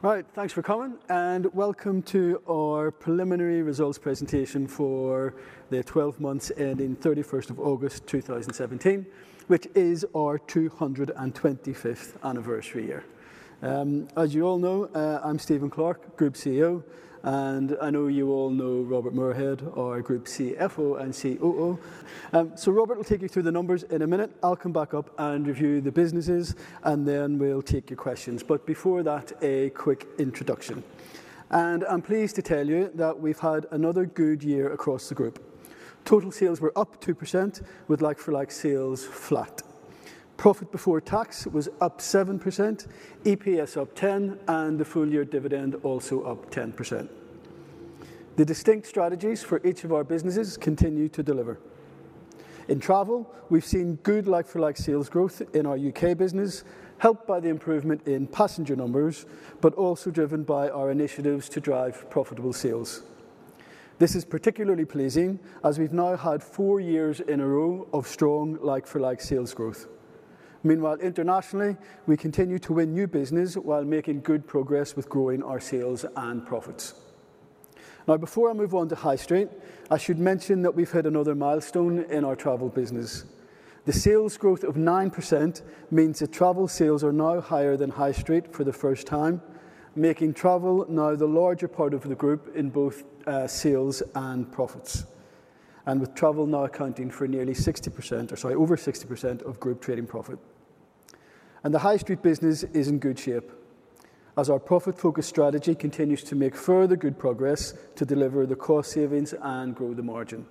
Right, thanks for coming and welcome to our preliminary results presentation for the 12 months ending 31st of August 2017, which is our 225th anniversary year. As you all know, I'm Stephen Clarke, Group CEO, and I know you all know Robert Moorhead, our Group CFO and COO. So Robert will take you through the numbers in a minute. I'll come back up and review the businesses, and then we'll take your questions. But before that, a quick introduction. And I'm pleased to tell you that we've had another good year across the group. Total sales were up 2%, with like-for-like sales flat. Profit before tax was up 7%, EPS up 10%, and the full-year dividend also up 10%. The distinct strategies for each of our businesses continue to deliver. In travel, we've seen good like-for-like sales growth in our UK business, helped by the improvement in passenger numbers, but also driven by our initiatives to drive profitable sales. This is particularly pleasing as we've now had 4 years in a row of strong like-for-like sales growth. Meanwhile, internationally, we continue to win new business while making good progress with growing our sales and profits. Now, before I move on to High Street, I should mention that we've hit another milestone in our travel business. The sales growth of 9% means that travel sales are now higher than High Street for the first time, making travel now the larger part of the group in both sales and profits. And with travel now accounting for nearly over 60% of group trading profit. And the High Street business is in good shape, as our profit-focused strategy continues to make further good progress to deliver the cost savings and grow the margin.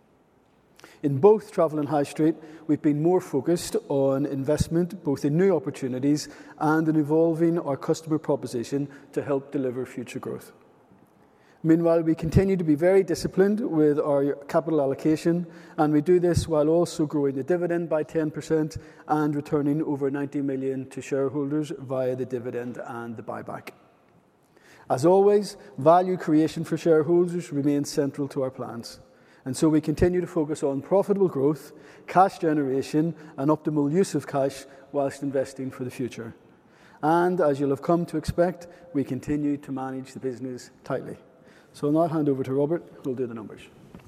In both travel and High Street, we've been more focused on investment, both in new opportunities and in evolving our customer proposition to help deliver future growth. Meanwhile, we continue to be very disciplined with our capital allocation, and we do this while also growing the dividend by 10% and returning over 90 million to shareholders via the dividend and the buyback. As always, value creation for shareholders remains central to our plans, and so we continue to focus on profitable growth, cash generation, and optimal use of cash whilst investing for the future. And as you'll have come to expect, we continue to manage the business tightly. So I'll now hand over to Robert, who will do the numbers.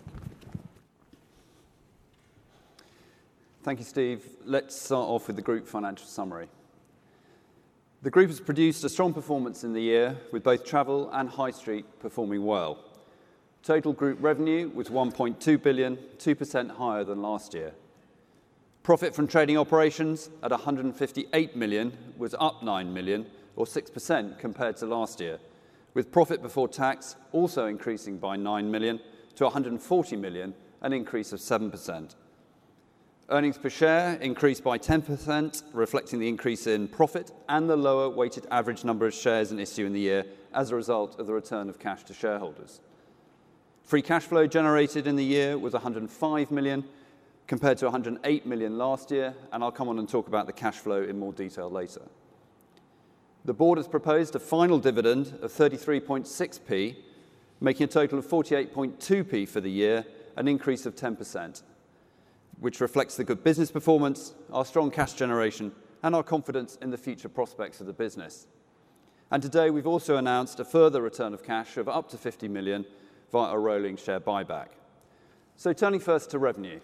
Thank you, Steve. Let's start off with the group financial summary. The group has produced a strong performance in the year, with both travel and High Street performing well. Total group revenue was 1.2 billion, 2% higher than last year. Profit from trading operations at 158 million was up 9 million, or 6% compared to last year, with profit before tax also increasing by 9 million to 140 million, an increase of 7%. Earnings per share increased by 10%, reflecting the increase in profit and the lower weighted average number of shares in issue in the year as a result of the return of cash to shareholders. Free cash flow generated in the year was 105 million, compared to 108 million last year, and I'll come on and talk about the cash flow in more detail later. The board has proposed a final dividend of 33.6p, making a total of 48.2p for the year, an increase of 10%, which reflects the good business performance, our strong cash generation, and our confidence in the future prospects of the business. And today we've also announced a further return of cash of up to 50 million via a rolling share buyback. So turning first to revenue.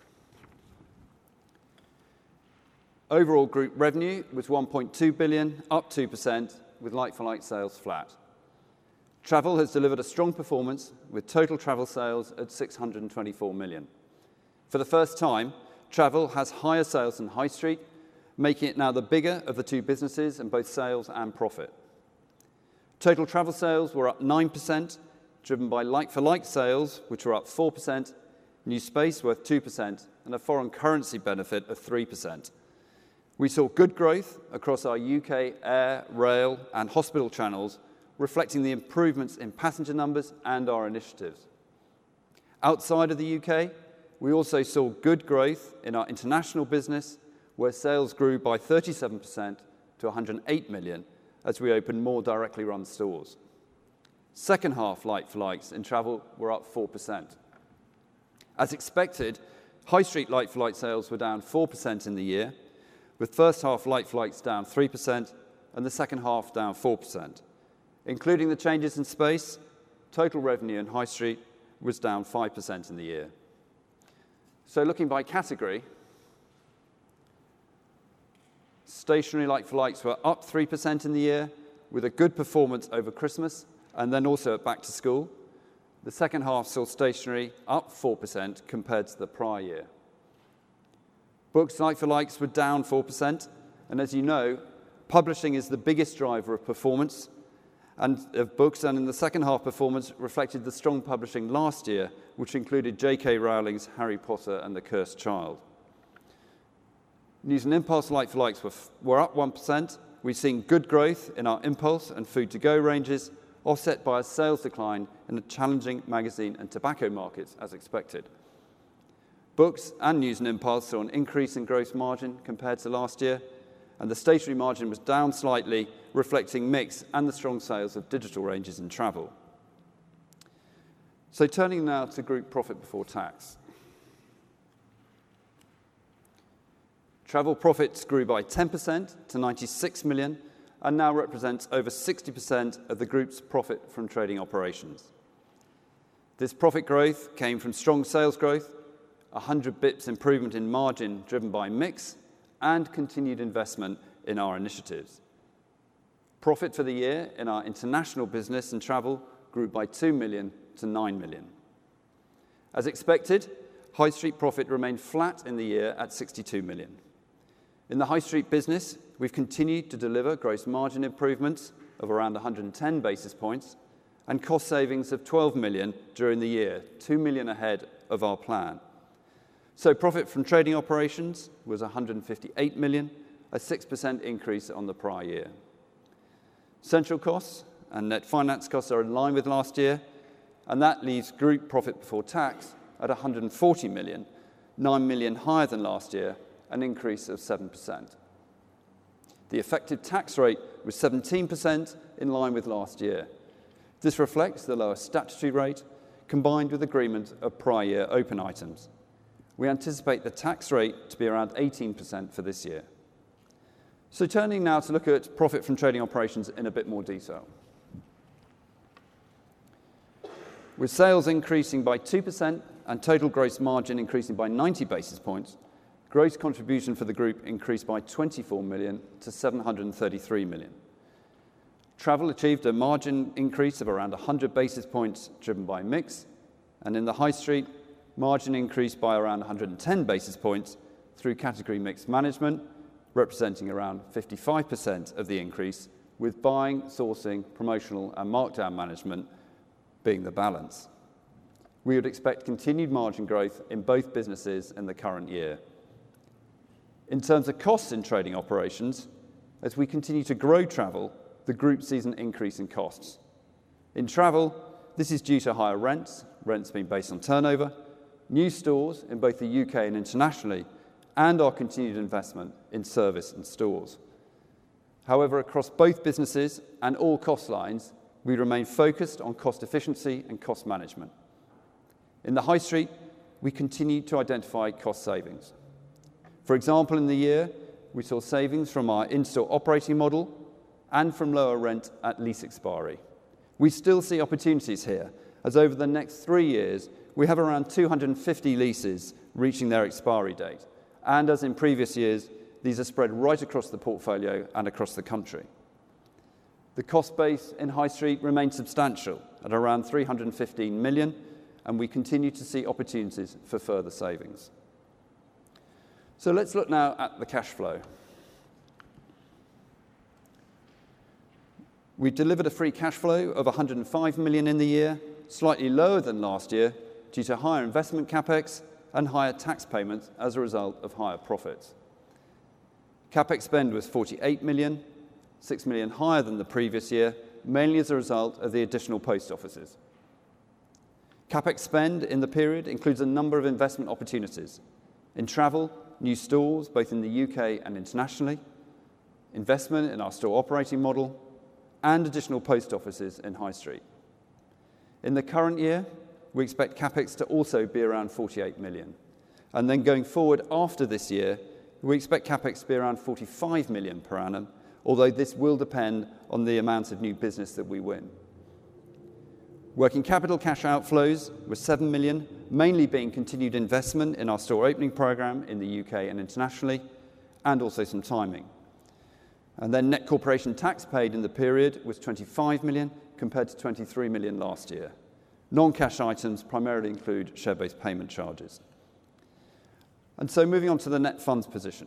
Overall group revenue was 1.2 billion, up 2%, with like-for-like sales flat. Travel has delivered a strong performance, with total travel sales at 624 million. For the first time, travel has higher sales than High Street, making it now the bigger of the two businesses in both sales and profit. Total travel sales were up 9%, driven by like-for-like sales, which were up 4%, new space worth 2%, and a foreign currency benefit of 3%. We saw good growth across our UK air, rail, and hospital channels, reflecting the improvements in passenger numbers and our initiatives. Outside of the UK, we also saw good growth in our international business, where sales grew by 37% to 108 million as we opened more directly run stores. Second half like-for-likes in travel were up 4%. As expected, High Street like-for-like sales were down 4% in the year, with first half like-for-likes down 3% and the second half down 4%. Including the changes in space, total revenue in High Street was down 5% in the year. So looking by category, stationery like-for-likes were up 3% in the year, with a good performance over Christmas and then also at back to school. The second half saw stationery up 4% compared to the prior year. Books like-for-likes were down 4%, and as you know, publishing is the biggest driver of performance and of books, and in the second half performance reflected the strong publishing last year, which included J.K. Rowling's Harry Potter and the Cursed Child. News and Impulse like-for-likes were up 1%. We've seen good growth in our Impulse and food-to-go ranges, offset by a sales decline in the challenging magazine and tobacco markets, as expected. Books and News and Impulse saw an increase in gross margin compared to last year, and the stationery margin was down slightly, reflecting mix and the strong sales of digital ranges in travel. So turning now to group profit before tax. Travel profits grew by 10% to 96 million and now represents over 60% of the group's profit from trading operations. This profit growth came from strong sales growth, 100 bips improvement in margin driven by mix, and continued investment in our initiatives. Profit for the year in our international business and travel grew by 2 million to 9 million. As expected, High Street profit remained flat in the year at 62 million. In the High Street business, we've continued to deliver gross margin improvements of around 110 basis points and cost savings of 12 million during the year, 2 million ahead of our plan. So profit from trading operations was 158 million, a 6% increase on the prior year. Central costs and net finance costs are in line with last year, and that leaves group profit before tax at 140 million, 9 million higher than last year, an increase of 7%. The effective tax rate was 17%, in line with last year. This reflects the lower statutory rate, combined with agreement of prior year open items. We anticipate the tax rate to be around 18% for this year. So turning now to look at profit from trading operations in a bit more detail. With sales increasing by 2% and total gross margin increasing by 90 basis points, gross contribution for the group increased by 24 million to 733 million. Travel achieved a margin increase of around 100 basis points driven by mix, and in the High Street, margin increased by around 110 basis points through category mix management, representing around 55% of the increase, with buying, sourcing, promotional and markdown management being the balance. We would expect continued margin growth in both businesses in the current year. In terms of costs in trading operations, as we continue to grow travel, the group sees an increase in costs. In travel, this is due to higher rents being based on turnover, new stores in both the UK and internationally, and our continued investment in service and stores. However, across both businesses and all cost lines, we remain focused on cost efficiency and cost management. In the High Street, we continue to identify cost savings. For example, in the year, we saw savings from our in-store operating model and from lower rent at lease expiry. We still see opportunities here, as over the next 3 years, we have around 250 leases reaching their expiry date. And as in previous years, these are spread right across the portfolio and across the country. The cost base in High Street remains substantial at around 315 million, and we continue to see opportunities for further savings. So let's look now at the cash flow. We delivered a free cash flow of 105 million in the year, slightly lower than last year due to higher investment capex and higher tax payments as a result of higher profits. Capex spend was 48 million, 6 million higher than the previous year, mainly as a result of the additional post offices. Capex spend in the period includes a number of investment opportunities. In travel, new stores, both in the UK and internationally, investment in our store operating model, and additional post offices in High Street. In the current year, we expect Capex to also be around 48 million. And then going forward after this year, we expect Capex to be around 45 million per annum, although this will depend on the amount of new business that we win. Working capital cash outflows were 7 million, mainly being continued investment in our store opening programme in the UK and internationally, and also some timing. And then net corporation tax paid in the period was 25 million compared to 23 million last year. Non-cash items primarily include share-based payment charges. And so moving on to the net funds position.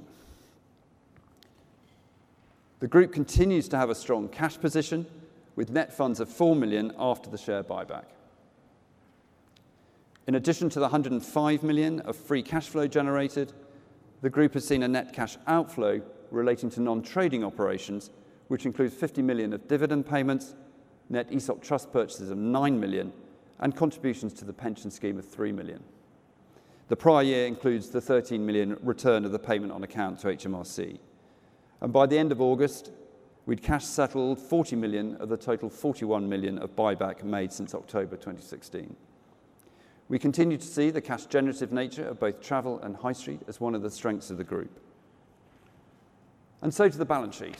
The group continues to have a strong cash position with net funds of 4 million after the share buyback. In addition to the 105 million of free cash flow generated, the group has seen a net cash outflow relating to non-trading operations, which includes 50 million of dividend payments, net ESOP trust purchases of 9 million, and contributions to the pension scheme of 3 million. The prior year includes the 13 million return of the payment on account to HMRC. And by the end of August, we'd cash settled 40 million of the total 41 million of buyback made since October 2016. We continue to see the cash generative nature of both travel and high street as one of the strengths of the group. And so to the balance sheet.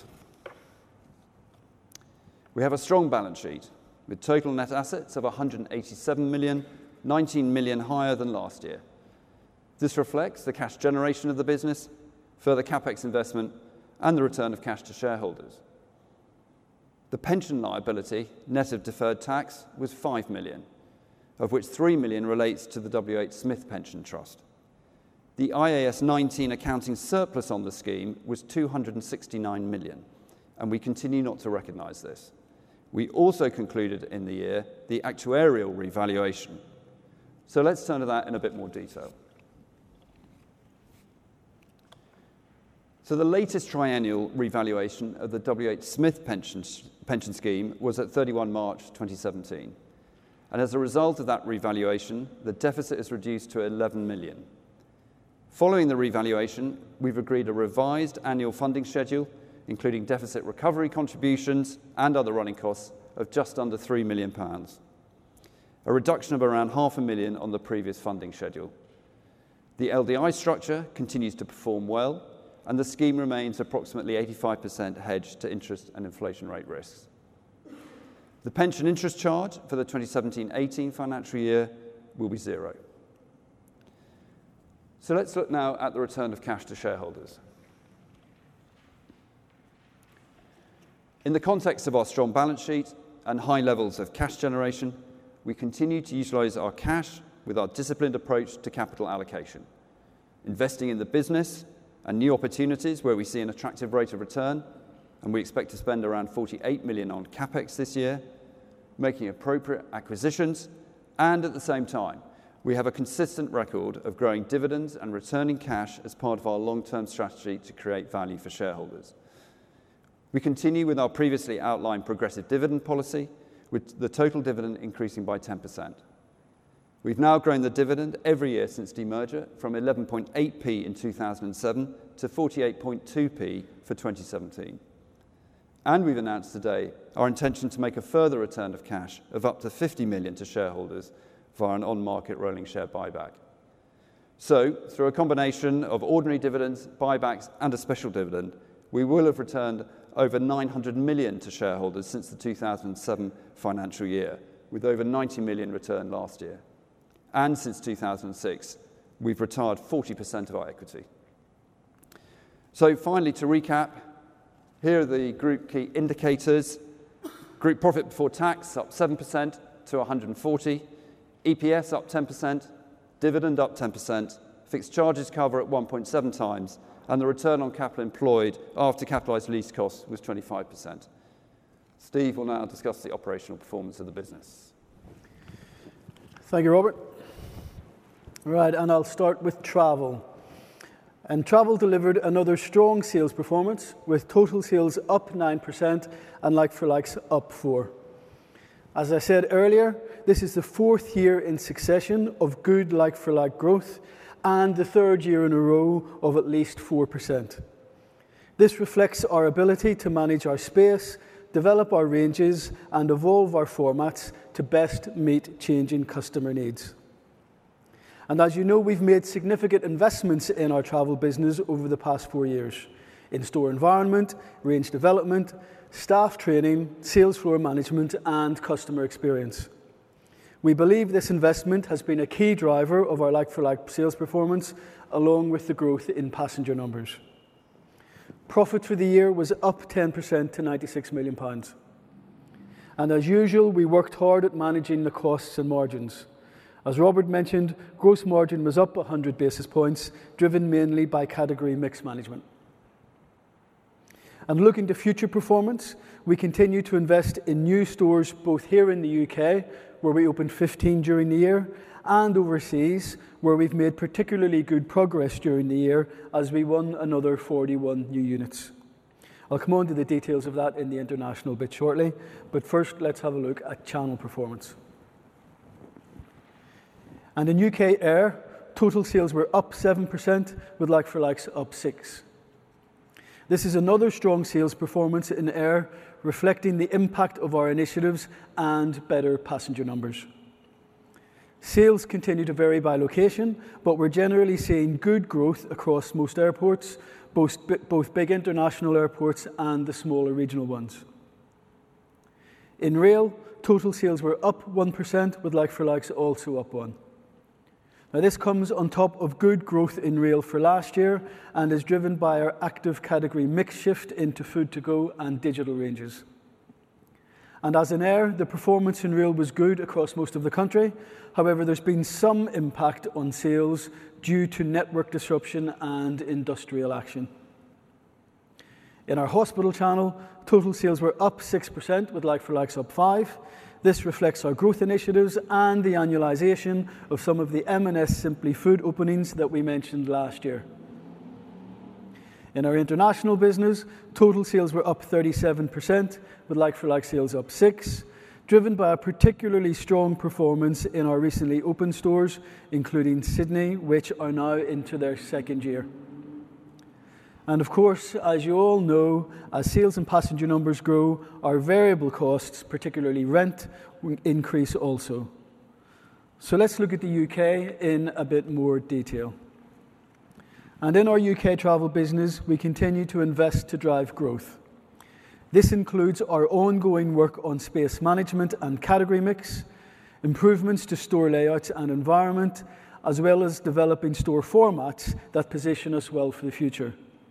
We have a strong balance sheet with total net assets of 187 million, 19 million higher than last year. This reflects the cash generation of the business, further CapEx investment, and the return of cash to shareholders. The pension liability, net of deferred tax, was 5 million, of which 3 million relates to the WH Smith Pension Trust. The IAS 19 accounting surplus on the scheme was 269 million, and we continue not to recognise this. We also concluded in the year the actuarial revaluation. So let's turn to that in a bit more detail. So the latest triennial revaluation of the WH Smith pension scheme was at 31 March 2017. And as a result of that revaluation, the deficit is reduced to 11 million. Following the revaluation, we've agreed a revised annual funding schedule, including deficit recovery contributions and other running costs of just under £3 million, a reduction of around £500,000 on the previous funding schedule. The LDI structure continues to perform well, and the scheme remains approximately 85% hedged to interest and inflation rate risks. The pension interest charge for the 2017-18 financial year will be zero. So let's look now at the return of cash to shareholders. In the context of our strong balance sheet and high levels of cash generation, we continue to utilise our cash with our disciplined approach to capital allocation, investing in the business and new opportunities where we see an attractive rate of return, and we expect to spend around 48 million on CapEx this year, making appropriate acquisitions, and at the same time, we have a consistent record of growing dividends and returning cash as part of our long-term strategy to create value for shareholders. We continue with our previously outlined progressive dividend policy, with the total dividend increasing by 10%. We've now grown the dividend every year since demerger from 11.8p in 2007 to 48.2p for 2017. And we've announced today our intention to make a further return of cash of up to 50 million to shareholders via an on-market rolling share buyback. So, through a combination of ordinary dividends, buybacks, and a special dividend, we will have returned over 900 million to shareholders since the 2007 financial year, with over 90 million returned last year. And since 2006, we've retired 40% of our equity. So finally, to recap, here are the group key indicators. Group profit before tax up 7% to 140, EPS up 10%, dividend up 10%, fixed charges cover at 1.7 times, and the return on capital employed after capitalised lease costs was 25%. Steve will now discuss the operational performance of the business. Thank you, Robert. Right, and I'll start with travel. And travel delivered another strong sales performance, with total sales up 9% and like-for-likes up 4%. As I said earlier, this is the fourth year in succession of good like-for-like growth and the third year in a row of at least 4%. This reflects our ability to manage our space, develop our ranges, and evolve our formats to best meet changing customer needs. And as you know, we've made significant investments in our travel business over the past 4 years, in-store environment, range development, staff training, sales floor management, and customer experience. We believe this investment has been a key driver of our like-for-like sales performance, along with the growth in passenger numbers. Profit for the year was up 10% to £96 million. And as usual, we worked hard at managing the costs and margins. As Robert mentioned, gross margin was up 100 basis points, driven mainly by category mix management. And looking to future performance, we continue to invest in new stores both here in the UK, where we opened 15 during the year, and overseas, where we've made particularly good progress during the year as we won another 41 new units. I'll come on to the details of that in the international bit shortly, but first let's have a look at channel performance. And in UK Air, total sales were up 7%, with like-for-likes up 6%. This is another strong sales performance in Air, reflecting the impact of our initiatives and better passenger numbers. Sales continue to vary by location, but we're generally seeing good growth across most airports, both big international airports and the smaller regional ones. In Rail, total sales were up 1%, with like-for-likes also up 1%. Now, this comes on top of good growth in Rail for last year and is driven by our active category mix shift into food to go and digital ranges. And as in Air, the performance in Rail was good across most of the country. However, there's been some impact on sales due to network disruption and industrial action. In our hospital channel, total sales were up 6%, with like-for-likes up 5%. This reflects our growth initiatives and the annualisation of some of the M&S Simply Food openings that we mentioned last year. In our international business, total sales were up 37%, with like-for-like sales up 6%, driven by a particularly strong performance in our recently opened stores, including Sydney, which are now into their second year. And of course, as you all know, as sales and passenger numbers grow, our variable costs, particularly rent, will increase also. So let's look at the UK in a bit more detail. And in our UK travel business, we continue to invest to drive growth. This includes our ongoing work on space management and category mix, improvements to store layouts and environment, as well as developing store formats that position us well for the future.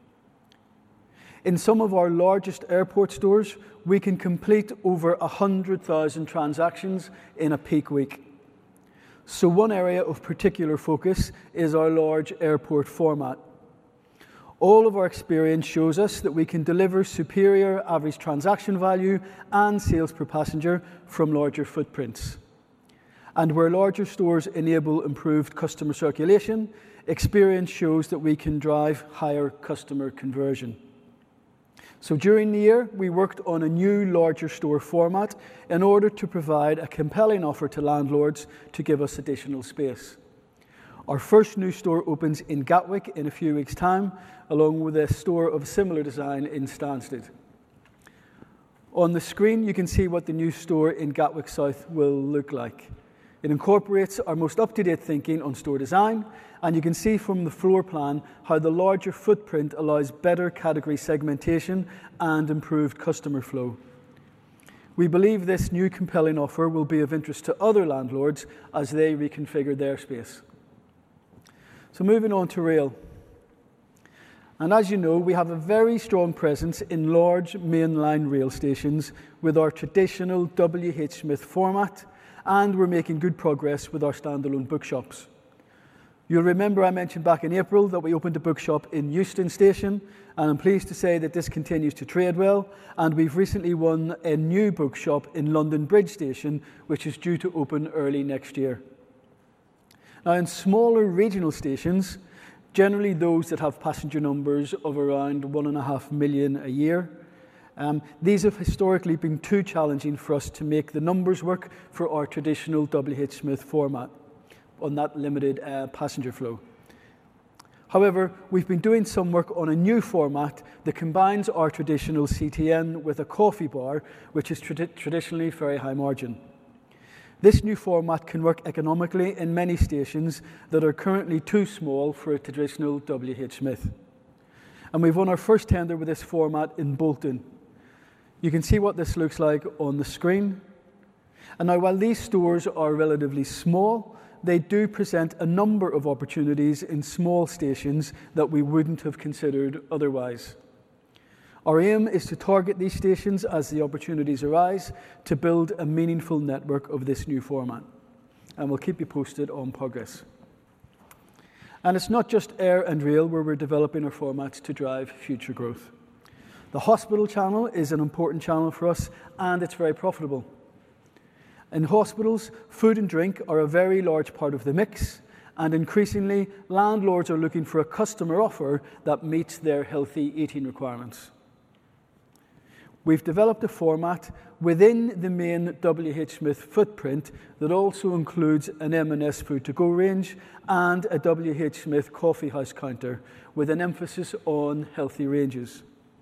In some of our largest airport stores, we can complete over 100,000 transactions in a peak week. So one area of particular focus is our large airport format. All of our experience shows us that we can deliver superior average transaction value and sales per passenger from larger footprints. And where larger stores enable improved customer circulation, experience shows that we can drive higher customer conversion. So during the year, we worked on a new larger store format in order to provide a compelling offer to landlords to give us additional space. Our first new store opens in Gatwick in a few weeks' time, along with a store of similar design in Stansted. On the screen, you can see what the new store in Gatwick South will look like. It incorporates our most up-to-date thinking on store design, and you can see from the floor plan how the larger footprint allows better category segmentation and improved customer flow. We believe this new compelling offer will be of interest to other landlords as they reconfigure their space. So moving on to Rail. And as you know, we have a very strong presence in large mainline rail stations with our traditional WH Smith format, and we're making good progress with our standalone bookshops. You'll remember I mentioned back in April that we opened a bookshop in Euston Station, and I'm pleased to say that this continues to trade well, and we've recently won a new bookshop in London Bridge Station, which is due to open early next year. Now, in smaller regional stations, generally those that have passenger numbers of around 1.5 million a year, these have historically been too challenging for us to make the numbers work for our traditional WH Smith format on that limited passenger flow. However, we've been doing some work on a new format that combines our traditional CTN with a coffee bar, which is traditionally very high margin. This new format can work economically in many stations that are currently too small for a traditional WH Smith. And we've won our first tender with this format in Bolton. You can see what this looks like on the screen. And now, while these stores are relatively small, they do present a number of opportunities in small stations that we wouldn't have considered otherwise. Our aim is to target these stations as the opportunities arise to build a meaningful network of this new format. And we'll keep you posted on progress. And it's not just air and rail where we're developing our formats to drive future growth. The hospital channel is an important channel for us, and it's very profitable. In hospitals, food and drink are a very large part of the mix, and increasingly, landlords are looking for a customer offer that meets their healthy eating requirements. We've developed a format within the main WH Smith footprint that also includes an M&S food-to-go range and a WH Smith coffee house counter with an emphasis on healthy ranges.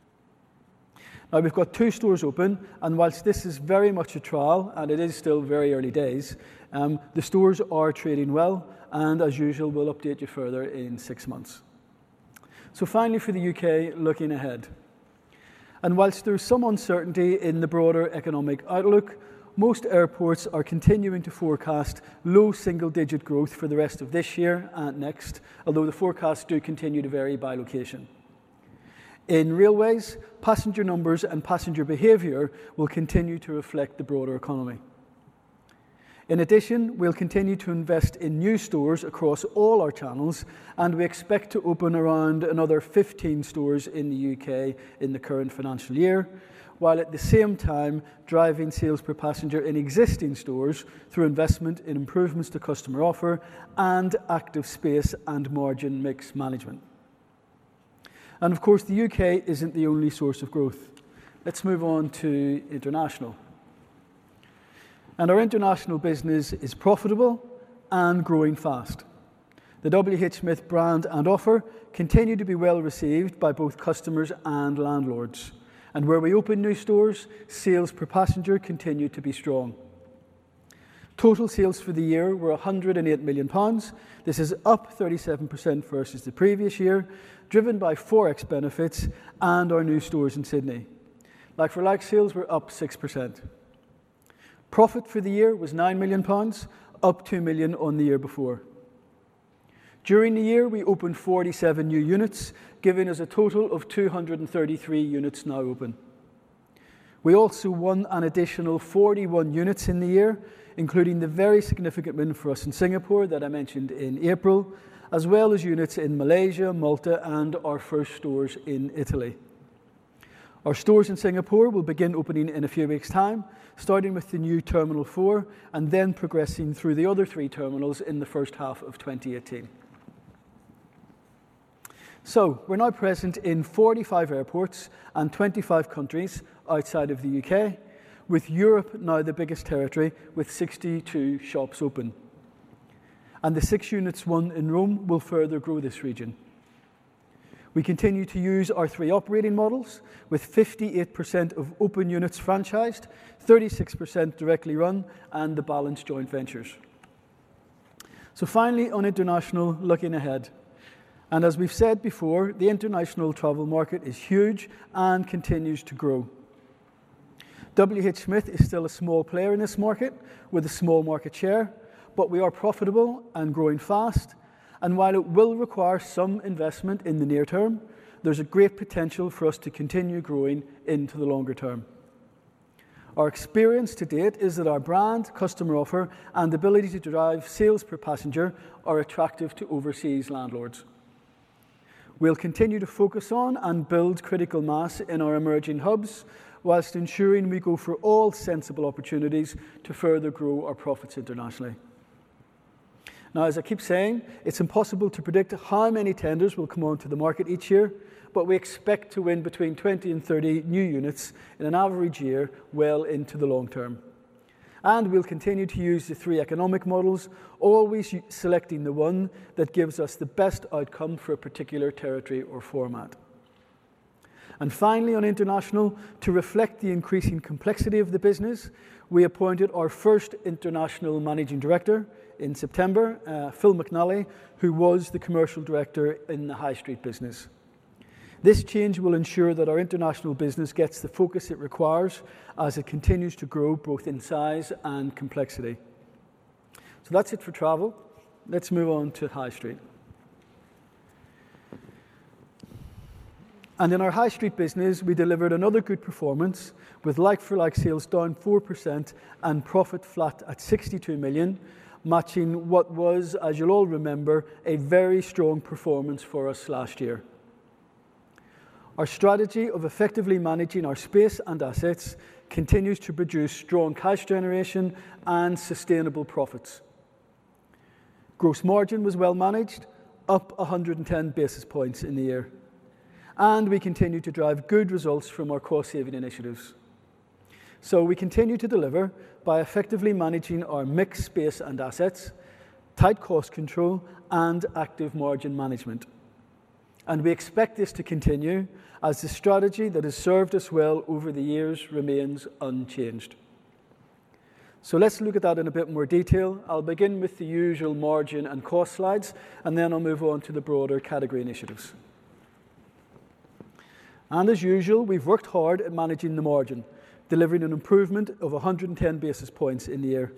Now, we've got 2 stores open, and whilst this is very much a trial, and it is still very early days, the stores are trading well, and as usual, we'll update you further in 6 months. So finally, for the UK, looking ahead. And whilst there's some uncertainty in the broader economic outlook, most airports are continuing to forecast low single-digit growth for the rest of this year and next, although the forecasts do continue to vary by location. In railways, passenger numbers and passenger behaviour will continue to reflect the broader economy. In addition, we'll continue to invest in new stores across all our channels, and we expect to open around another 15 stores in the UK in the current financial year, while at the same time driving sales per passenger in existing stores through investment in improvements to customer offer and active space and margin mix management. And of course, the UK isn't the only source of growth. Let's move on to international. And our international business is profitable and growing fast. The WH Smith brand and offer continue to be well received by both customers and landlords. And where we open new stores, sales per passenger continue to be strong. Total sales for the year were £108 million. This is up 37% versus the previous year, driven by Forex benefits and our new stores in Sydney. Like-for-like sales were up 6%. Profit for the year was £9 million, up £2 million on the year before. During the year, we opened 47 new units, giving us a total of 233 units now open. We also won an additional 41 units in the year, including the very significant win for us in Singapore that I mentioned in April, as well as units in Malaysia, Malta, and our first stores in Italy. Our stores in Singapore will begin opening in a few weeks' time, starting with the new Terminal 4 and then progressing through the other 3 terminals in the first half of 2018. So, we're now present in 45 airports and 25 countries outside of the UK, with Europe now the biggest territory with 62 shops open. And the 6 units won in Rome will further grow this region. We continue to use our 3 operating models, with 58% of open units franchised, 36% directly run, and the balance joint ventures. So finally, on international, looking ahead. And as we've said before, the international travel market is huge and continues to grow. WH Smith is still a small player in this market, with a small market share, but we are profitable and growing fast. And while it will require some investment in the near term, there's a great potential for us to continue growing into the longer term. Our experience to date is that our brand, customer offer, and ability to drive sales per passenger are attractive to overseas landlords. We'll continue to focus on and build critical mass in our emerging hubs, whilst ensuring we go for all sensible opportunities to further grow our profits internationally. Now, as I keep saying, it's impossible to predict how many tenders will come onto the market each year, but we expect to win between 20 and 30 new units in an average year well into the long term. And we'll continue to use the 3 economic models, always selecting the one that gives us the best outcome for a particular territory or format. And finally, on international, to reflect the increasing complexity of the business, we appointed our first international managing director in September, Phil McNally, who was the commercial director in the High Street business. This change will ensure that our international business gets the focus it requires as it continues to grow both in size and complexity. So that's it for travel. Let's move on to High Street. And in our High Street business, we delivered another good performance with like-for-like sales down 4% and profit flat at 62 million, matching what was, as you'll all remember, a very strong performance for us last year. Our strategy of effectively managing our space and assets continues to produce strong cash generation and sustainable profits. Gross margin was well managed, up 110 basis points in the year. And we continue to drive good results from our cost-saving initiatives. So we continue to deliver by effectively managing our mixed space and assets, tight cost control, and active margin management. And we expect this to continue as the strategy that has served us well over the years remains unchanged. So let's look at that in a bit more detail. I'll begin with the usual margin and cost slides, and then I'll move on to the broader category initiatives. And as usual, we've worked hard at managing the margin, delivering an improvement of 110 basis points in the year.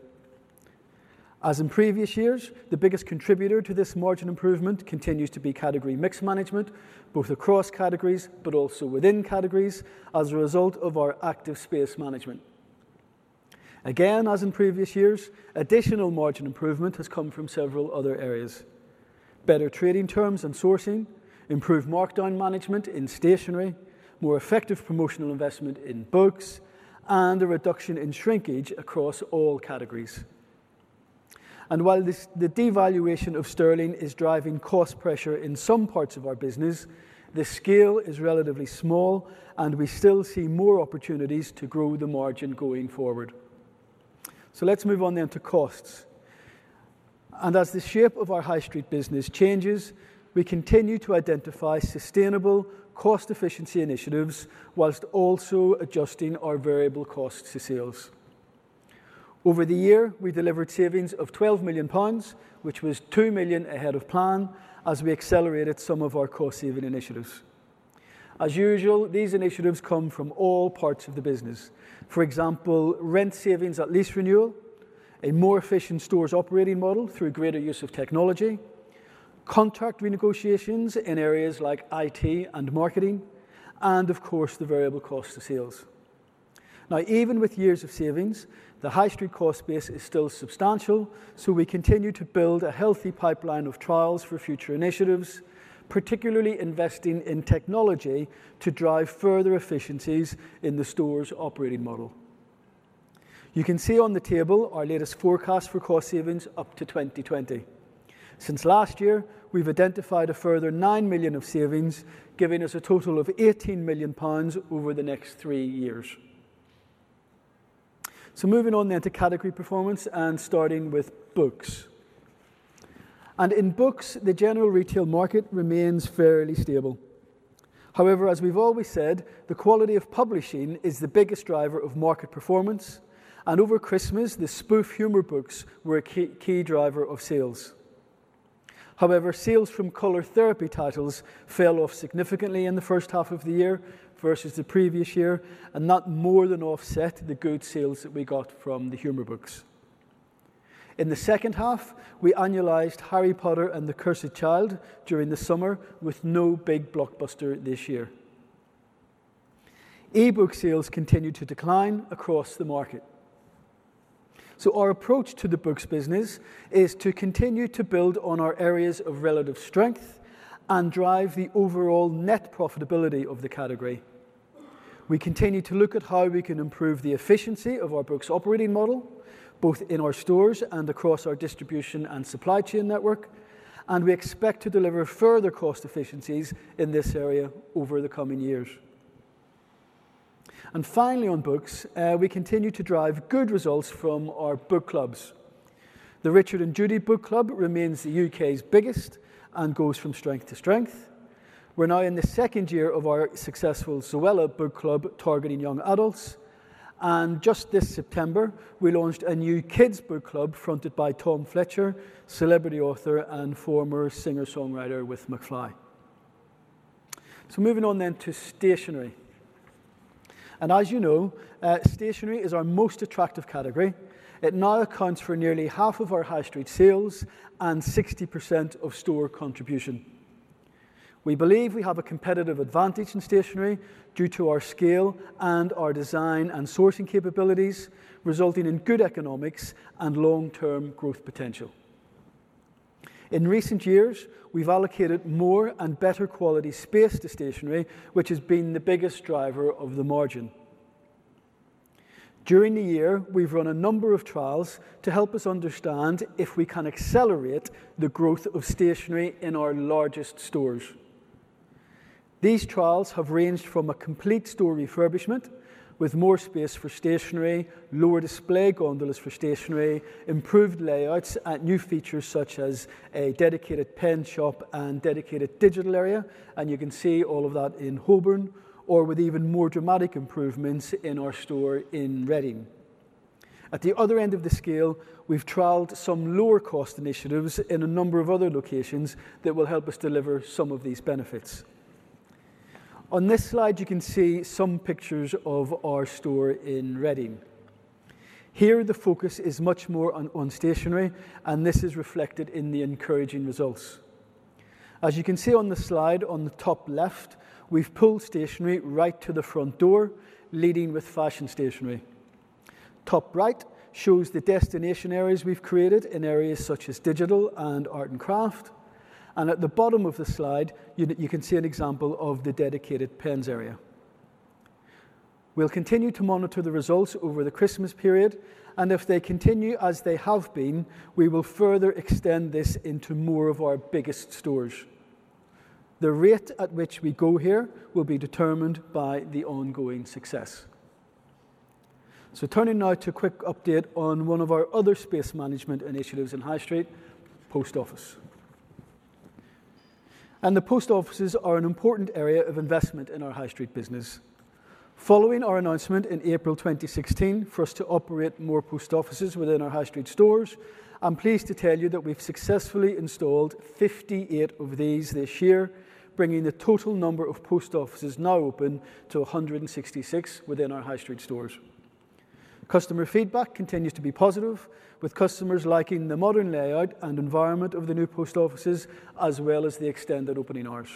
As in previous years, the biggest contributor to this margin improvement continues to be category mix management, both across categories but also within categories, as a result of our active space management. Again, as in previous years, additional margin improvement has come from several other areas. Better trading terms and sourcing, improved markdown management in stationery, more effective promotional investment in books, and a reduction in shrinkage across all categories. And while the devaluation of sterling is driving cost pressure in some parts of our business, the scale is relatively small, and we still see more opportunities to grow the margin going forward. So let's move on then to costs. And as the shape of our High Street business changes, we continue to identify sustainable cost efficiency initiatives whilst also adjusting our variable costs to sales. Over the year, we delivered savings of £12 million, which was £2 million ahead of plan as we accelerated some of our cost-saving initiatives. As usual, these initiatives come from all parts of the business. For example, rent savings at lease renewal, a more efficient stores operating model through greater use of technology, contract renegotiations in areas like IT and marketing, and of course the variable cost of sales. Now, even with years of savings, the High Street cost base is still substantial, so we continue to build a healthy pipeline of trials for future initiatives, particularly investing in technology to drive further efficiencies in the store's operating model. You can see on the table our latest forecast for cost savings up to 2020. Since last year, we've identified a further £9 million of savings, giving us a total of £18 million over the next 3 years. So moving on then to category performance and starting with books. And in books, the general retail market remains fairly stable. However, as we've always said, the quality of publishing is the biggest driver of market performance, and over Christmas, the spoof humour books were a key driver of sales. However, sales from colour therapy titles fell off significantly in the first half of the year versus the previous year, and that more than offset the good sales that we got from the humour books. In the second half, we annualised Harry Potter and the Cursed Child during the summer with no big blockbuster this year. E-book sales continued to decline across the market. So our approach to the books business is to continue to build on our areas of relative strength and drive the overall net profitability of the category. We continue to look at how we can improve the efficiency of our books operating model, both in our stores and across our distribution and supply chain network, and we expect to deliver further cost efficiencies in this area over the coming years. And finally on books, we continue to drive good results from our book clubs. The Richard and Judy Book Club remains the UK's biggest and goes from strength to strength. We're now in the second year of our successful Zoella Book Club targeting young adults. And just this September, we launched a new kids book club fronted by Tom Fletcher, celebrity author and former singer-songwriter with McFly. So moving on then to stationery. And as you know, stationery is our most attractive category. It now accounts for nearly half of our high street sales and 60% of store contribution. We believe we have a competitive advantage in stationery due to our scale and our design and sourcing capabilities, resulting in good economics and long-term growth potential. In recent years, we've allocated more and better quality space to stationery, which has been the biggest driver of the margin. During the year, we've run a number of trials to help us understand if we can accelerate the growth of stationery in our largest stores. These trials have ranged from a complete store refurbishment, with more space for stationery, lower display gondolas for stationery, improved layouts, and new features such as a dedicated pen shop and dedicated digital area, and you can see all of that in Holborn, or with even more dramatic improvements in our store in Reading. At the other end of the scale, we've trialled some lower cost initiatives in a number of other locations that will help us deliver some of these benefits. On this slide, you can see some pictures of our store in Reading. Here, the focus is much more on stationery, and this is reflected in the encouraging results. As you can see on the slide on the top left, we've pulled stationery right to the front door, leading with fashion stationery. Top right shows the destination areas we've created in areas such as digital and art and craft. And at the bottom of the slide, you can see an example of the dedicated pens area. We'll continue to monitor the results over the Christmas period, and if they continue as they have been, we will further extend this into more of our biggest stores. The rate at which we go here will be determined by the ongoing success. So turning now to a quick update on one of our other space management initiatives in High Street, Post Office. And the post offices are an important area of investment in our high street business. Following our announcement in April 2016 for us to operate more post offices within our high street stores, I'm pleased to tell you that we've successfully installed 58 of these this year, bringing the total number of post offices now open to 166 within our high street stores. Customer feedback continues to be positive, with customers liking the modern layout and environment of the new post offices, as well as the extended opening hours.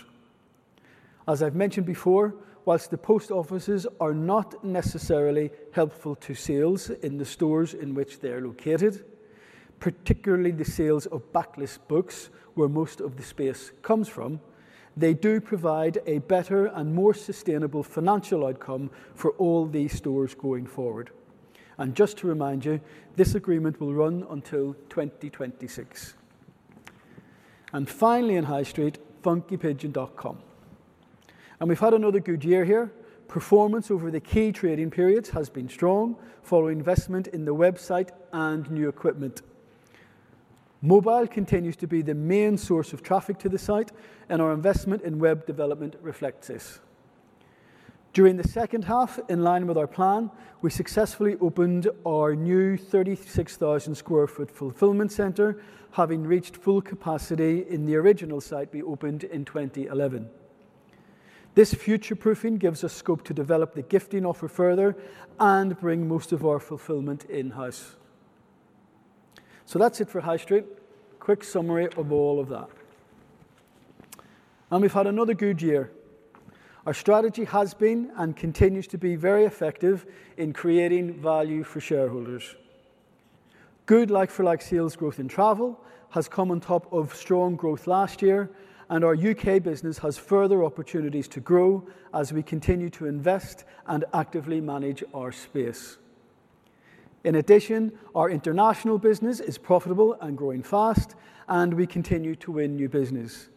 As I've mentioned before, whilst the post offices are not necessarily helpful to sales in the stores in which they are located, particularly the sales of backlist books, where most of the space comes from, they do provide a better and more sustainable financial outcome for all these stores going forward. And just to remind you, this agreement will run until 2026. And finally in High Street, funkypigeon.com. And we've had another good year here. Performance over the key trading periods has been strong, following investment in the website and new equipment. Mobile continues to be the main source of traffic to the site, and our investment in web development reflects this. During the second half, in line with our plan, we successfully opened our new 36,000 square foot fulfillment centre, having reached full capacity in the original site we opened in 2011. This future-proofing gives us scope to develop the gifting offer further and bring most of our fulfillment in-house. So that's it for High Street. Quick summary of all of that. And we've had another good year. Our strategy has been and continues to be very effective in creating value for shareholders. Good like-for-like sales growth in travel has come on top of strong growth last year, and our UK business has further opportunities to grow as we continue to invest and actively manage our space. In addition, our international business is profitable and growing fast, and we continue to win new business.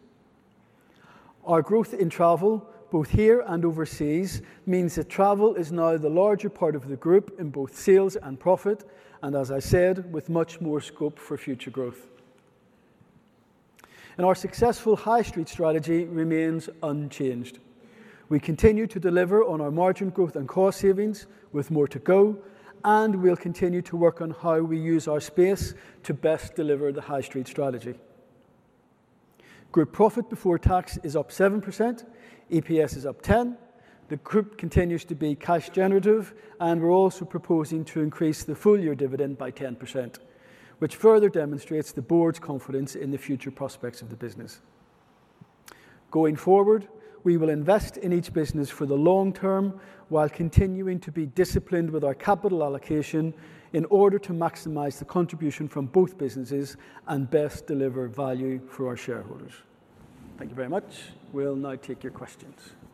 Our growth in travel, both here and overseas, means that travel is now the larger part of the group in both sales and profit, and as I said, with much more scope for future growth. And our successful high street strategy remains unchanged. We continue to deliver on our margin growth and cost savings, with more to go, and we'll continue to work on how we use our space to best deliver the high street strategy. Group profit before tax is up 7%, EPS is up 10. The group continues to be cash generative, and we're also proposing to increase the full year dividend by 10%, which further demonstrates the board's confidence in the future prospects of the business. Going forward, we will invest in each business for the long term while continuing to be disciplined with our capital allocation in order to maximise the contribution from both businesses and best deliver value for our shareholders. Thank you very much. We'll now take your questions.